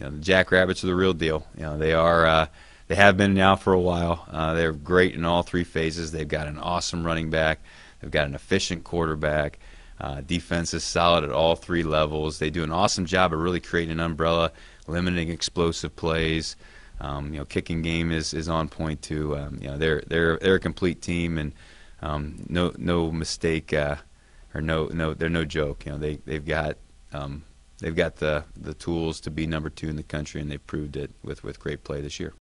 the Jackrabbits are the real deal. They are. They have been now for a while. They're great in all three phases. They've got an awesome running back. They've got an efficient quarterback. Defense is solid at all three levels. They do an awesome job of really creating an umbrella, limiting explosive plays. Kicking game is on point too. They're a complete team, and no mistake or they're no joke. They've got the tools to be number 2 in the country, and they've proved it with great play this year.